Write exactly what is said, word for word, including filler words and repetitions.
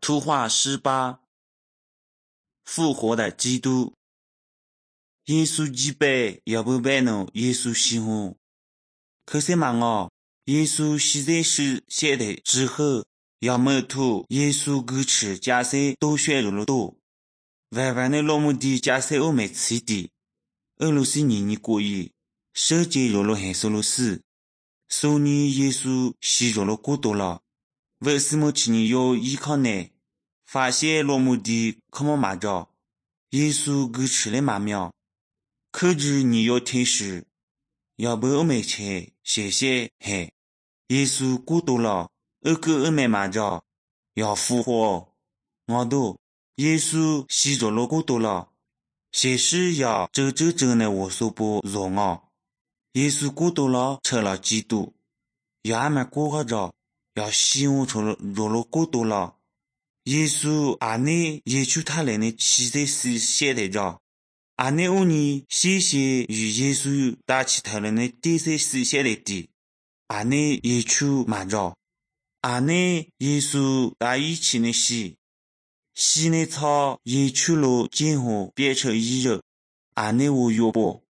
出话十八，复活的基督。耶稣基督要不被侬耶稣喜欢。可是嘛我，耶稣实在是写的之后，要么图耶稣支持假设都选入了多。万万的老母的假设我没吃的，俄罗斯人你过意，手机入了很少了死，所以耶稣吸入了过多了。为什么去年要依靠呢？发现老母的可么马着，耶稣支持了马苗，可是你要听时，要不我没钱，谢谢嘿。耶稣过多了，二个二没马着，要复活。我都耶稣吸着了过多了，谢是要这这这呢我说不容我。耶稣过多了成了基督，要俺们过个着，要希望出了入了过多了。耶稣俺呢也就他来呢实在是写的着。俺呢我呢谢谢与耶稣打起头来呢第三是写的的。俺呢也就马着。俺呢耶稣打一起呢是西呢草也去了见后变成一人。俺呢我有不